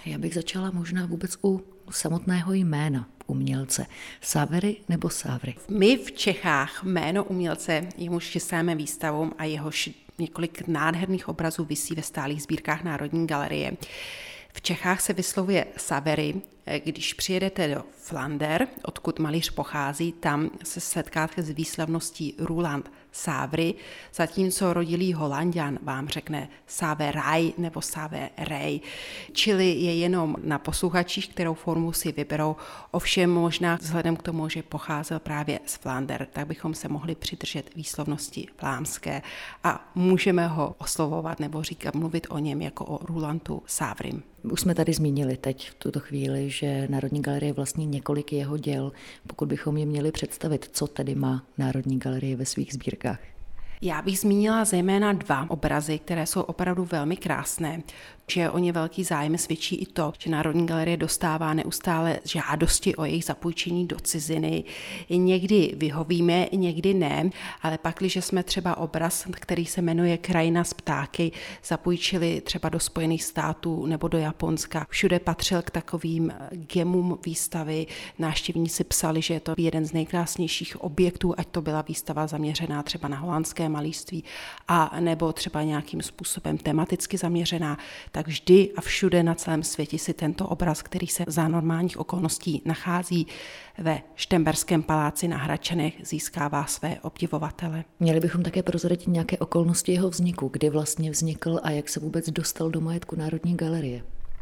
Já bych začala možná vůbec u samotného jména umělce. Savery nebo Sávry? My v Čechách jméno umělce, jemuž chystáme výstavu a jehož několik nádherných obrazů visí ve stálých sbírkách Národní galerie. V Čechách se vyslovuje Savery. Když přijedete do Flander, odkud malíř pochází, tam se setkáte s výslovností Roland Sávry, zatímco rodilý Holanďan vám řekne Saveraj nebo Saverej, čili je jenom na posluchačích, kterou formu si vyberou. Ovšem možná vzhledem k tomu, že pocházel právě z Flander, tak bychom se mohli přidržet výslovnosti vlámské a můžeme ho oslovovat nebo mluvit o něm jako o Rolandu Sávrym. Už jsme tady zmínili teď v tuto chvíli, že Národní galerie vlastní několik jeho děl. Pokud bychom je měli představit, co tedy má Národní galerie ve svých sbírkách? Já bych zmínila zejména 2 obrazy, které jsou opravdu velmi krásné. Že o ně velký zájem svědčí i to, že Národní galerie dostává neustále žádosti o jejich zapůjčení do ciziny. Někdy vyhovíme, někdy ne, ale pak, když jsme třeba obraz, který se jmenuje Krajina z ptáky, zapůjčili třeba do Spojených států nebo do Japonska. Všude patřil k takovým gemům výstavy. Návštěvníci psali, že je to jeden z nejkrásnějších objektů, ať to byla výstava zaměřená třeba na holandské malířství a nebo třeba nějakým způsobem tematicky zaměřená, tak vždy a všude na celém světě si tento obraz, který se za normálních okolností nachází ve Šternberském paláci na Hradčanech, získává své obdivovatele. Měli bychom také prozradit nějaké okolnosti jeho vzniku, kdy vlastně vznikl a jak se vůbec dostal do majetku Národní galerie.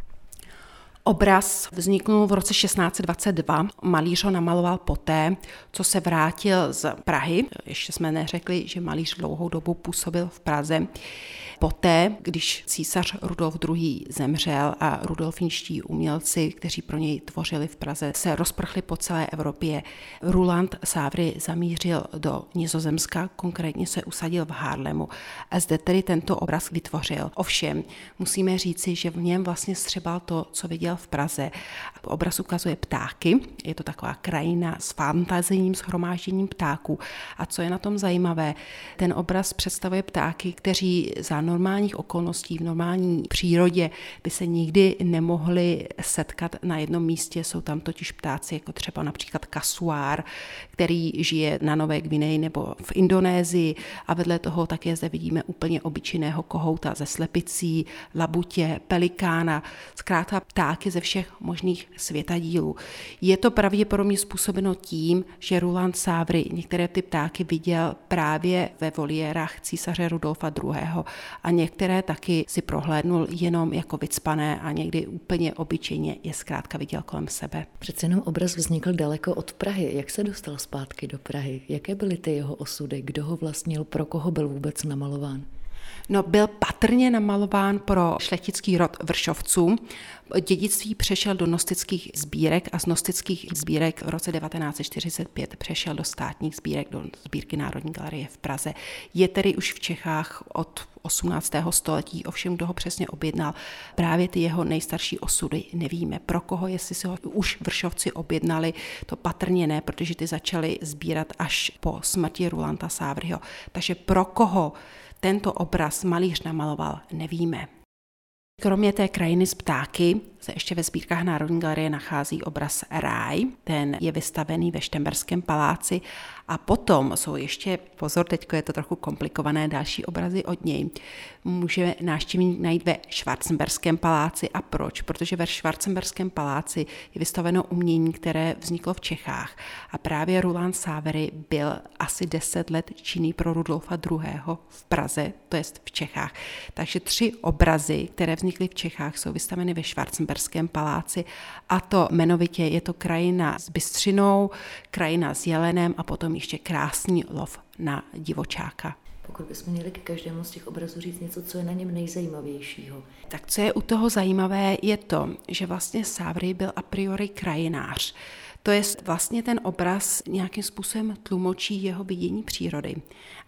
Obraz vzniknul v roce 1622. Malíř ho namaloval poté, co se vrátil z Prahy. Ještě jsme neřekli, že malíř dlouhou dobu působil v Praze. Poté, když císař Rudolf II. Zemřel a rudolfinští umělci, kteří pro něj tvořili v Praze, se rozprchli po celé Evropě, Roland Sávry zamířil do Nizozemska, konkrétně se usadil v Haarlemu a zde tedy tento obraz vytvořil. Ovšem, musíme říci, že v něm vlastně střebal to, co viděl v Praze. Obraz ukazuje ptáky, je to taková krajina s fantazijním shromážděním ptáků. A co je na tom zajímavé, ten obraz představuje ptáky, kteří za normálních okolností v normální přírodě by se nikdy nemohli setkat na jednom místě. Jsou tam totiž ptáci, jako třeba například kasuár, který žije na Nové Gvineji nebo v Indonésii a vedle toho také zde vidíme úplně obyčejného kohouta ze slepicí, labutě, pelikána, zkrátka ptáky ze všech možných světadílů. Je to pravděpodobně způsobeno tím, že Roland Sávry některé ty ptáky viděl právě ve voliérách císaře Rudolfa II. A některé taky si prohlédnul jenom jako vycpané a někdy úplně obyčejně je zkrátka viděl kolem sebe. Přece jenom obraz vznikl daleko od Prahy. Jak se dostal zpátky do Prahy? Jaké byly ty jeho osudy? Kdo ho vlastnil? Pro koho byl vůbec namalován? No, byl patrně namalován pro šlechtický rod Vršovců. Dědictví přešel do nostických sbírek a z nostických sbírek v roce 1945 přešel do státních sbírek, do sbírky Národní galerie v Praze. Je tedy už v Čechách od 18. století, ovšem kdo ho přesně objednal, právě ty jeho nejstarší osudy nevíme. Pro koho, jestli si ho už Vršovci objednali, to patrně ne, protože ty začali sbírat až po smrti Rolanda Sávryho. Takže pro koho tento obraz malíř namaloval, nevíme. Kromě té krajiny z ptáky se ještě ve sbírkách Národní galerie nachází obraz Ráj, ten je vystavený ve Šternberském paláci a potom jsou ještě, pozor, teďko je to trochu komplikované, další obrazy od něj. Může návštěvník najít ve Schwarzenberském paláci a proč? Protože ve Schwarzenberském paláci je vystaveno umění, které vzniklo v Čechách a právě Roland Sávry byl asi 10 let činný pro Rudolfa II. V Praze, to jest v Čechách. Takže 3 obrazy, které vznikly v Čechách, jsou vystaveny ve Schwarzenberském paláci a to jmenovitě je to krajina s bystřinou, krajina s jelenem a potom ještě krásný lov na divočáka. Pokud bychom měli k každému z těch obrazů říct něco, co je na něm nejzajímavějšího. Tak co je u toho zajímavé, je to, že vlastně Sávry byl a priori krajinář. To je vlastně ten obraz nějakým způsobem tlumočí jeho vidění přírody.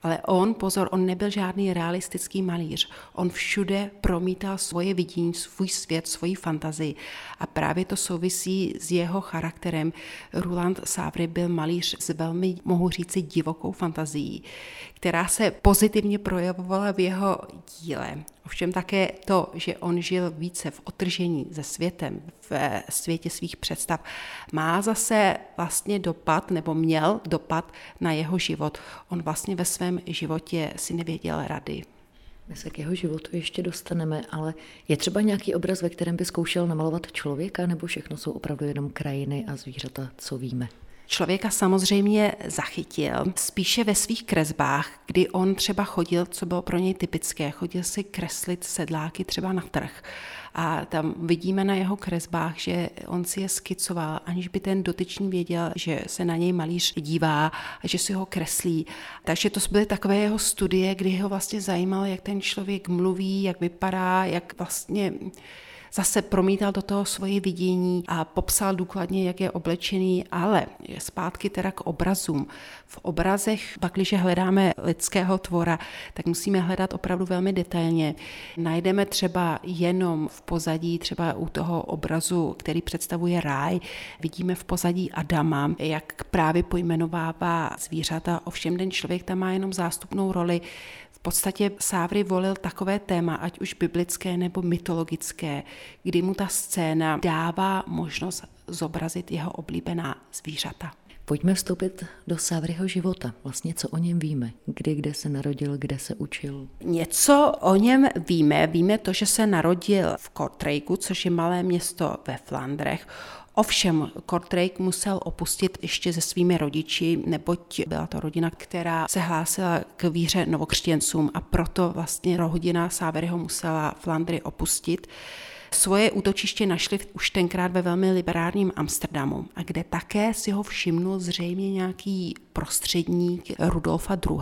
Ale on nebyl žádný realistický malíř. On všude promítal svoje vidění, svůj svět, svoji fantazii. A právě to souvisí s jeho charakterem. Roland Savary byl malíř s velmi, mohu říci, divokou fantazií, která se pozitivně projevovala v jeho díle. Ovšem také to, že on žil více v odtržení se světem, v světě svých představ, má zase vlastně dopad, nebo měl dopad na jeho život. On vlastně ve svém životě si nevěděl rady. My se k jeho životu ještě dostaneme, ale je třeba nějaký obraz, ve kterém by zkoušel namalovat člověka, nebo všechno jsou opravdu jenom krajiny a zvířata, co víme? Člověka samozřejmě zachytil, spíše ve svých kresbách, kdy on třeba chodil, co bylo pro něj typické, chodil si kreslit sedláky třeba na trh. A tam vidíme na jeho kresbách, že on si je skicoval, aniž by ten dotyčný věděl, že se na něj malíř dívá a že si ho kreslí. Takže to byly takové jeho studie, kdy ho vlastně zajímalo, jak ten člověk mluví, jak vypadá, jak vlastně zase promítal do toho svoje vidění a popsal důkladně, jak je oblečený, ale zpátky teda k obrazům. V obrazech, pakliže hledáme lidského tvora, tak musíme hledat opravdu velmi detailně. Najdeme třeba jenom v pozadí, třeba u toho obrazu, který představuje ráj, vidíme v pozadí Adama, jak právě pojmenovává zvířata, ovšem ten člověk tam má jenom zástupnou roli. V podstatě Savary volil takové téma, ať už biblické nebo mytologické, kdy mu ta scéna dává možnost zobrazit jeho oblíbená zvířata. Pojďme vstoupit do Savaryho života. Vlastně co o něm víme? Kde se narodil, kde se učil? Něco o něm víme. Víme to, že se narodil v Kortrijku, což je malé město ve Flandrech. Ovšem, Kortrijk musel opustit ještě se svými rodiči, neboť byla to rodina, která se hlásila k víře novokřtěncům a proto vlastně rodina Savaryho musela Flandry opustit. Svoje útočiště našli už tenkrát ve velmi liberálním Amsterdamu, a kde také si ho všimnul zřejmě nějaký prostředník Rudolfa II.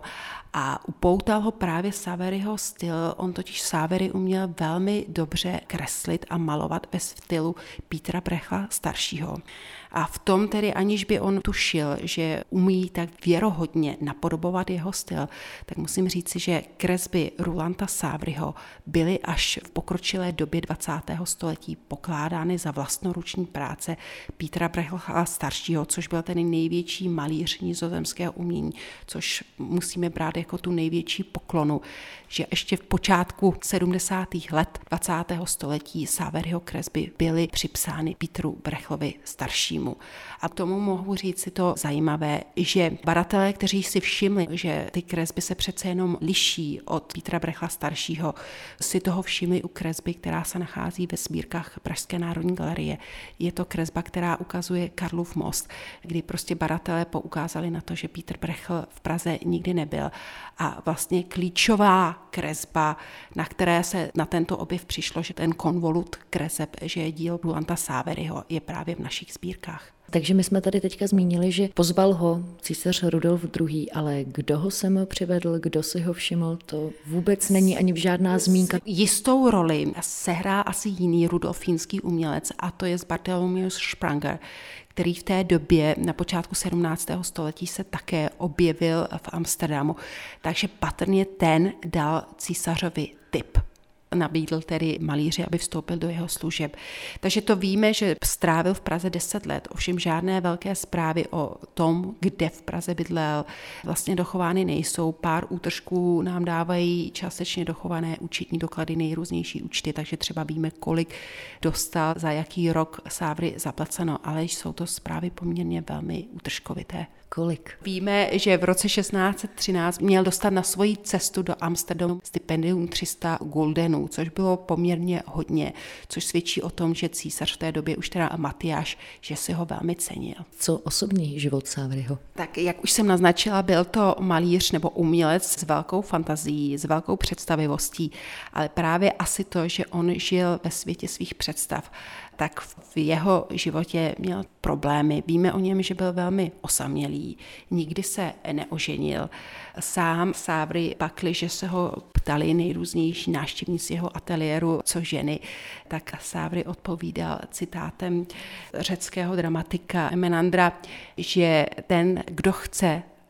A upoutal ho právě Savaryho styl. On totiž Savary uměl velmi dobře kreslit a malovat ve stylu Petra Brechla staršího. A v tom tedy, aniž by on tušil, že umí tak věrohodně napodobovat jeho styl, tak musím říci, že kresby Rolanda Savaryho byly až v pokročilé době 20. století pokládány za vlastnoruční práce Petra Brechla staršího, což byl ten největší malíř nizozemského umění, což musíme brát jako tu největší poklonu, že ještě v počátku 70. let 20. století Savaryho kresby byly připsány Petru Brechlovi staršímu. A tomu mohu říct si to zajímavé, že badatelé, kteří si všimli, že ty kresby se přece jenom liší od Petra Brechla staršího, si toho všimli u kresby, která se nachází ve sbírkách Pražské národní galerie. Je to kresba, která ukazuje Karlův most, kdy prostě badatelé poukázali na to, že Petr Brechl v Praze nikdy nebyl. A vlastně klíčová kresba, na které se na tento objev přišlo, že ten konvolut kreseb, že je díl Rolanda Savaryho, je právě v našich sbírkách. Takže my jsme tady teďka zmínili, že pozval ho císař Rudolf II., ale kdo ho sem přivedl, kdo si ho všiml, to vůbec není ani žádná zmínka. Jistou roli sehrál asi jiný rudolfínský umělec, a to je Bartholomeus Spranger, který v té době na počátku 17. století se také objevil v Amsterdamu. Takže patrně ten dal císařovi tip. Nabídl tedy malíři, aby vstoupil do jeho služeb. Takže to víme, že strávil v Praze 10 let, ovšem žádné velké zprávy o tom, kde v Praze bydlel, vlastně dochovány nejsou. Pár útržků nám dávají částečně dochované účetní doklady, nejrůznější účty, takže třeba víme, kolik dostal za jaký rok Savary zaplaceno, ale jsou to zprávy poměrně velmi útržkovité. Kolik? Víme, že v roce 1613 měl dostat na svoji cestu do Amsterdamu stipendium 300 guldenů, což bylo poměrně hodně, což svědčí o tom, že císař v té době už teda Matyáš, že si ho velmi cenil. Co osobní život Savaryho? Tak jak už jsem naznačila, byl to malíř nebo umělec s velkou fantazií, s velkou představivostí, ale právě asi to, že on žil ve světě svých představ, tak v jeho životě měl problémy. Víme o něm, že byl velmi osamělý, nikdy se neoženil. Sám Savary pakliže se ho ptali nejrůznější návštěvníci jeho ateliéru, co ženy, tak Savary odpovídal citátem řeckého dramatika Menandra, že ten, kdo chce,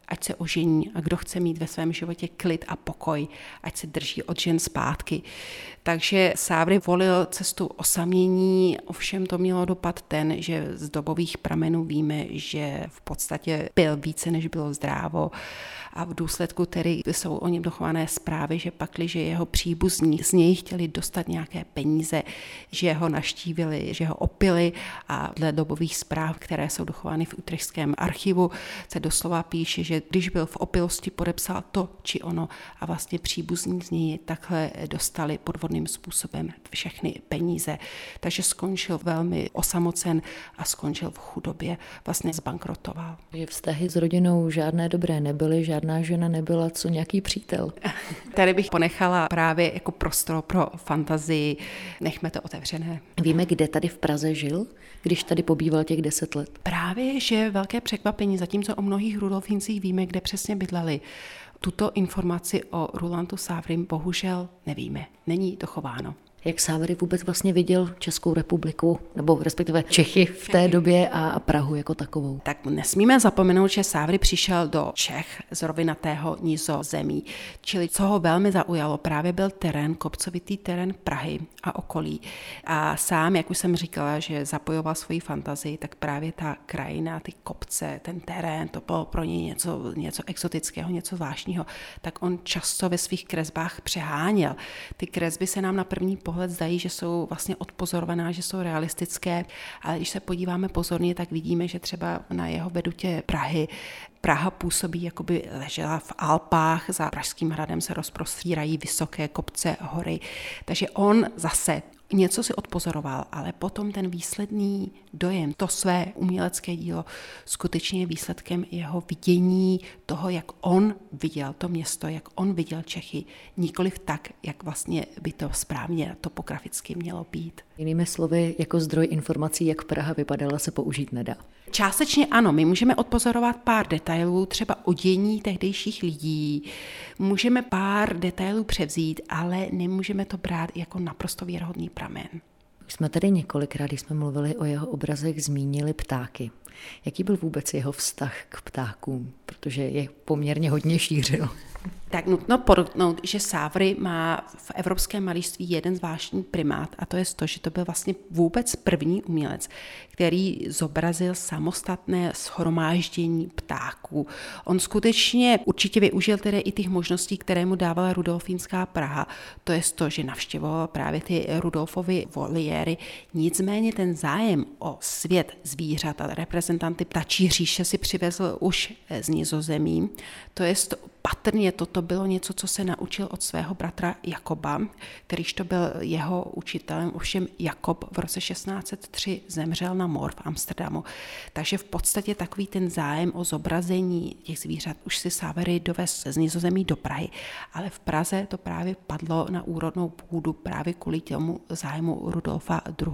ať se ožení, a kdo chce mít ve svém životě klid a pokoj, ať se drží od žen zpátky. Takže Sávry volil cestu osamění, ovšem to mělo dopad ten, že z dobových pramenů víme, že v podstatě pil více, než bylo zdrávo, a v důsledku tedy jsou o něm dochované zprávy, že pakliže jeho příbuzní z něj chtěli dostat nějaké peníze, že ho navštívili, že ho opili, a dle dobových zpráv, které jsou dochovány v Utrechtském archivu, se doslova píše, že když byl v opilosti, podepsal to či ono a vlastně příbuzní z něj takhle dostali podvodným způsobem všechny peníze. Takže skončil velmi osamocen a skončil v chudobě, vlastně zbankrotoval. Že vztahy s rodinou žádné dobré nebyly, žádná žena nebyla, co nějaký přítel. Tady bych ponechala právě jako prostor pro fantazii, nechme to otevřené. Víme, kde tady v Praze žil, když tady pobýval těch 10 let? Právě, že velké překvapení, zatímco o mnohých Rudolfíncích víme, kde přesně bydleli. Tuto informaci o Rulandu Sávrym bohužel nevíme, není dochováno. Jak Sávry vůbec vlastně viděl Českou republiku, nebo respektive Čechy v té době a Prahu jako takovou? Tak nesmíme zapomenout, že Sávry přišel do Čech z rovinatého Nizozemí. Čili co ho velmi zaujalo, právě byl terén, kopcovitý terén Prahy a okolí. A sám, jak už jsem říkala, že zapojoval svoji fantazii, tak právě ta krajina, ty kopce, ten terén, to bylo pro něj něco exotického, něco zvláštního. Tak on často ve svých kresbách přeháněl. Ty kresby se nám na první pohled zdají, že jsou vlastně odpozorovaná, že jsou realistické, ale když se podíváme pozorně, tak vidíme, že třeba na jeho vedutě Prahy Praha působí, jako by ležela v Alpách, za Pražským hradem se rozprostírají vysoké kopce, hory. Takže on zase něco si odpozoroval, ale potom ten výsledný dojem, to své umělecké dílo, skutečně je výsledkem jeho vidění toho, jak on viděl to město, jak on viděl Čechy, nikoliv tak, jak vlastně by to správně topograficky mělo být. Jinými slovy, jako zdroj informací, jak Praha vypadala, se použít nedá. Částečně ano, my můžeme odpozorovat pár detailů, třeba odění tehdejších lidí, můžeme pár detailů převzít, ale nemůžeme to brát jako naprosto věrohodný pramen. Už jsme tady několikrát, když jsme mluvili o jeho obrazech, zmínili ptáky. Jaký byl vůbec jeho vztah k ptákům? Protože je poměrně hodně šířil. Tak nutno podotknout, že Sávry má v evropském malířství jeden zvláštní primát, a to je to, že to byl vlastně vůbec první umělec, který zobrazil samostatné shromáždění ptáků. On skutečně určitě využil tedy i těch možností, které mu dávala Rudolfínská Praha, to je to, že navštěvoval právě ty Rudolfovy voliéry, nicméně ten zájem o svět zvířat a reprezentanty ptačí říše si přivezl už z Nizozemí, to je patrně toto bylo něco, co se naučil od svého bratra Jakoba, kterýž to byl jeho učitelem, ovšem Jakob v roce 1603 zemřel na mor v Amsterdamu. Takže v podstatě takový ten zájem o zobrazení těch zvířat už si Sávry dovez z Nizozemí do Prahy, ale v Praze to právě padlo na úrodnou půdu právě kvůli tomu zájmu Rudolfa II.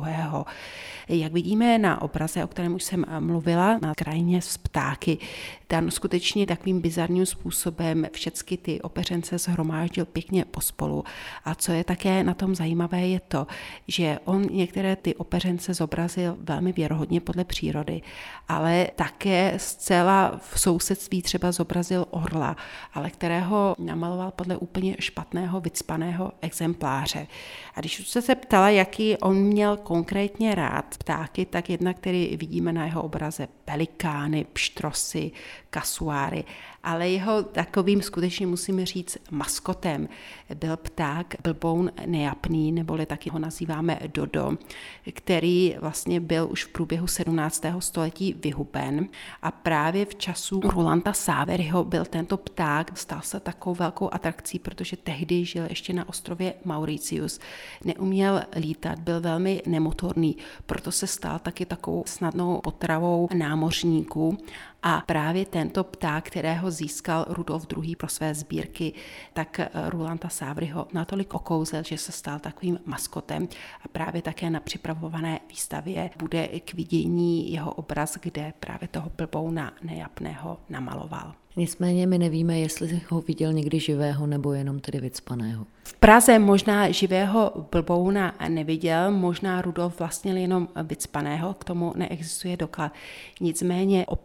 Jak vidíme na obraze, o kterém už jsem mluvila, na krajině s ptáky, tam skutečně takovým bizarním způsobem všechny ty opeřence shromáždil pěkně pospolu. A co je také na tom zajímavé, je to, že on některé ty opeřence zobrazil velmi věrohodně podle přírody, ale také zcela v sousedství třeba zobrazil orla, ale kterého namaloval podle úplně špatného, vycpaného exempláře. A když se ptala, jaký on měl konkrétně rád ptáky, tak jednak, který vidíme na jeho obraze, pelikány, pštrosy, kasuáry, ale jeho takovým skutečně musíme říct maskotem byl pták blboun nejapný, neboli taky ho nazýváme dodo, který vlastně byl už v průběhu 17. století vyhuben a právě v času Rulanda Sáveryho byl tento pták, stal se takovou velkou atrakcí, protože tehdy žil ještě na ostrově Mauritius, neuměl lítat, byl velmi nemotorný, proto se stal taky takovou snadnou potravou námořníků. A právě tento pták, kterého získal Rudolf II. Pro své sbírky, tak Rulanda Sáveryho natolik okouzel, že se stal takovým maskotem a právě také na připravované výstavě bude k vidění jeho obraz, kde právě toho blbouna nejapného namaloval. Nicméně my nevíme, jestli ho viděl někdy živého nebo jenom tedy vycpaného. V Praze možná živého blbouna neviděl, možná Rudolf vlastnil jenom vycpaného, k tomu neexistuje doklad. Nicméně opětovně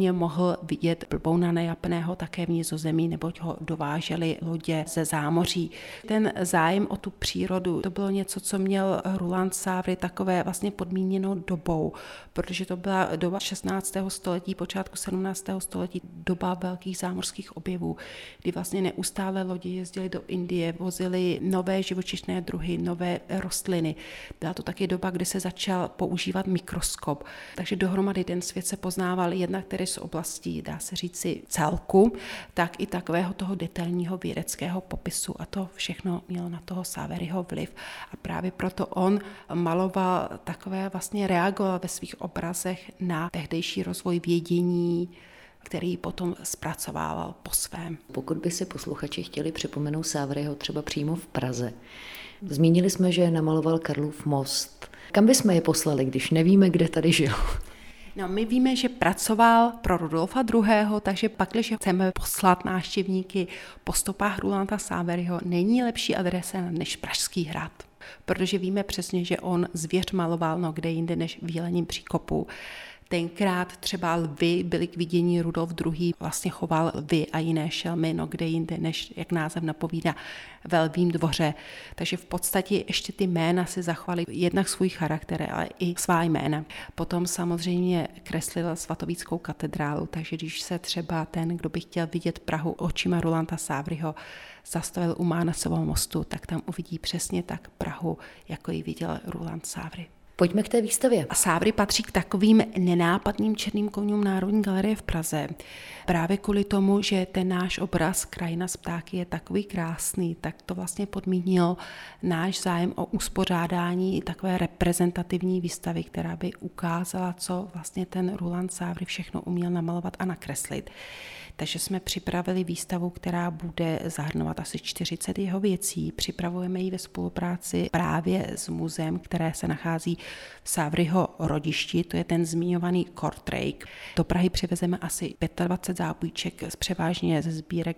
samozřejmě mohl vidět blbouna nejapného také v Nizozemí, neboť ho dovážely lodě ze zámoří. Ten zájem o tu přírodu, to bylo něco, co měl Roland Savary takové vlastně podmíněno dobou, protože to byla doba 16. století, počátku 17. století, doba velkých zámořských objevů, kdy vlastně neustále lodi jezdily do Indie, vozily nové živočišné druhy, nové rostliny. Byla to taky doba, kdy se začal používat mikroskop. Takže dohromady ten svět se poznával jednak tedy z oblastí, dá se říci, celku, tak i takového toho detailního vědeckého popisu. A to všechno mělo na toho Savaryho vliv. A právě proto on maloval takové, vlastně reagoval ve svých obrazech na tehdejší rozvoj vědění, který potom zpracovával po svém. Pokud by si posluchači chtěli připomenout Savaryho třeba přímo v Praze, zmínili jsme, že namaloval Karlův most. Kam bychom je poslali, když nevíme, kde tady žil? No, my víme, že pracoval pro Rudolfa II., takže pak, když chceme poslat návštěvníky po stopách Rolanda Savaryho, není lepší adresa než Pražský hrad. Protože víme přesně, že on zvěř maloval kde jinde než v Jelením příkopu. Tenkrát třeba lvy byly k vidění, Rudolf II. Vlastně choval lvy a jiné šelmy, kde jinde než, jak název napovídá, ve Lvím dvoře. Takže v podstatě ještě ty jména si zachovaly jednak svůj charakter, ale i svá jména. Potom samozřejmě kreslil Svatovíckou katedrálu, takže když se třeba ten, kdo by chtěl vidět Prahu očima Rolanda Savaryho, zastavil u Mánasového mostu, tak tam uvidí přesně tak Prahu, jako ji viděl Roland Savary. Pojďme k té výstavě. A Savary patří k takovým nenápadným černým koňům Národní galerie v Praze. Právě kvůli tomu, že ten náš obraz Krajina z ptáky je takový krásný, tak to vlastně podmínil náš zájem o uspořádání takové reprezentativní výstavy, která by ukázala, co vlastně ten Roland Savary všechno uměl namalovat a nakreslit. Takže jsme připravili výstavu, která bude zahrnovat asi 40 jeho věcí. Připravujeme ji ve spolupráci právě s muzeem, které se nachází v Savaryho rodišti, to je ten zmiňovaný Kortrijk. Do Prahy přivezeme asi 25 zápůjček, převážně ze sbírek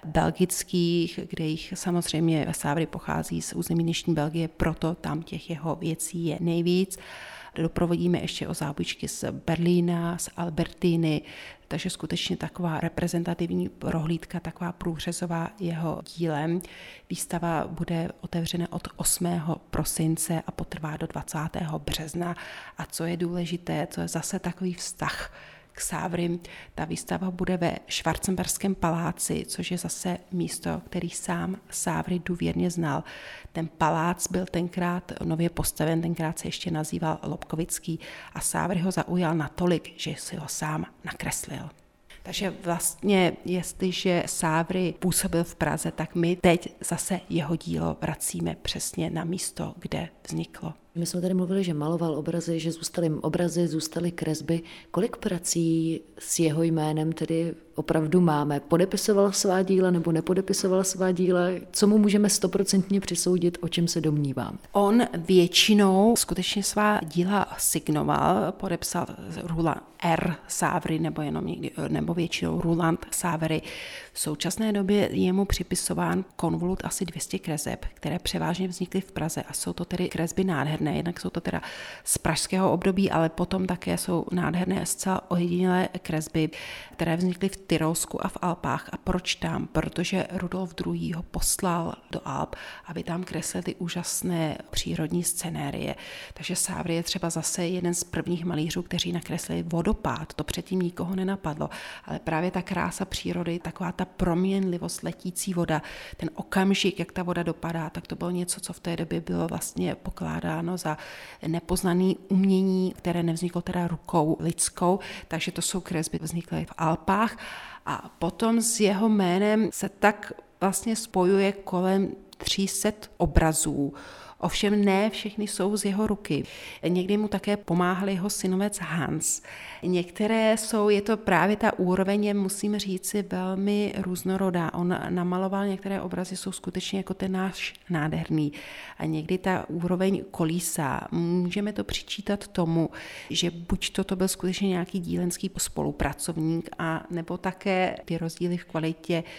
belgických, kde jich samozřejmě Savary pochází z území dnešní Belgie, proto tam těch jeho věcí je nejvíc. Doprovodíme ještě o zápůjčky z Berlína, z Albertiny, takže skutečně taková reprezentativní prohlídka, taková průřezová jeho dílem. Výstava bude otevřena od 8. prosince a potrvá do 20. března. A co je důležité, co je zase takový vztah k Savarym, ta výstava bude ve Schwarzenberském paláci, což je zase místo, který sám Savary důvěrně znal. Ten palác byl tenkrát nově postaven, tenkrát se ještě nazýval Lobkovický a Savary ho zaujal natolik, že si ho sám nakreslil. Takže vlastně, jestliže Savary působil v Praze, tak my teď zase jeho dílo vracíme přesně na místo, kde vzniklo. My jsme tady mluvili, že maloval obrazy, že zůstaly obrazy, zůstaly kresby. Kolik prací s jeho jménem tedy opravdu máme? Podepisoval svá díla nebo nepodepisoval svá díla? Co mu můžeme 100% přisoudit, o čem se domnívám? On většinou skutečně svá díla signoval, podepsal Roland R. Savary nebo jenom někdy, nebo většinou Roland Savary. V současné době je mu připisován konvolut asi 200 kreseb, které převážně vznikly v Praze a jsou to tedy kresby nádherné. Jednak jsou to teda z pražského období, ale potom také jsou nádherné zcela ojedinělé kresby, které vznikly v Tyrolsku a v Alpách. A proč tam? Protože Rudolf II. Ho poslal do Alp, aby tam kreslil ty úžasné přírodní scenérie. Takže Savary je třeba zase jeden z prvních malířů, kteří nakreslili vodopád. To předtím nikoho nenapadlo, ale právě ta krása přírody, taková ta proměnlivost, letící voda, ten okamžik, jak ta voda dopadá, tak to bylo něco, co v té době bylo vlastně pokládáno za nepoznaný umění, které nevzniklo teda rukou lidskou, takže to jsou kresby vzniklé v Alpách a potom s jeho jménem se tak vlastně spojuje kolem 300 obrazů. Ovšem ne všechny jsou z jeho ruky. Někdy mu také pomáhal jeho synovec Hans. Některé jsou, je to právě ta úroveň, musím říci, velmi různorodá. On namaloval některé obrazy, jsou skutečně jako ten náš nádherný. A někdy ta úroveň kolísá. Můžeme to přičítat tomu, že buď to byl skutečně nějaký dílenský spolupracovník, a nebo také ty rozdíly v kvalitě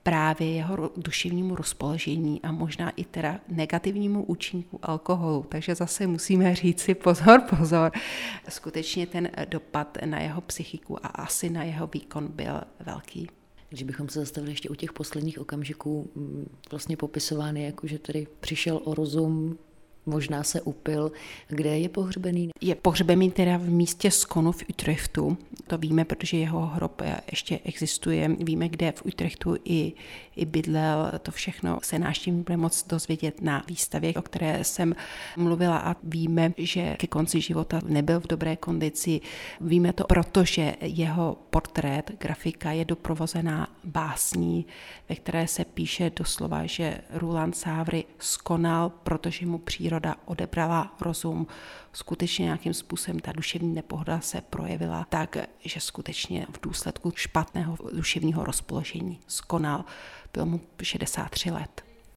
právě jeho duševnímu rozpoložení a možná i teda negativnímu účinku alkoholu. Takže zase musíme říct si pozor. Skutečně ten dopad na jeho psychiku a asi na jeho výkon byl velký. Když bychom se zastavili ještě u těch posledních okamžiků, vlastně popisovány, jako že tedy přišel o rozum, možná se upil. Kde je pohřbený? Je pohřbený teda v místě skonu v Utrechtu. To víme, protože jeho hrob ještě existuje. Víme, kde v Utrechtu i bydlel. To všechno se návštěvník bude moct dozvědět na výstavě, o které jsem mluvila, a víme, že ke konci života nebyl v dobré kondici. Víme to, protože jeho portrét, grafika je doprovozená básní, ve které se píše doslova, že Roland Sávry skonal, protože mu příroda odebrala rozum. Skutečně nějakým způsobem ta duševní nepohoda se projevila tak, že skutečně v důsledku špatného duševního rozpoložení skonal. Bylo mu 63 let.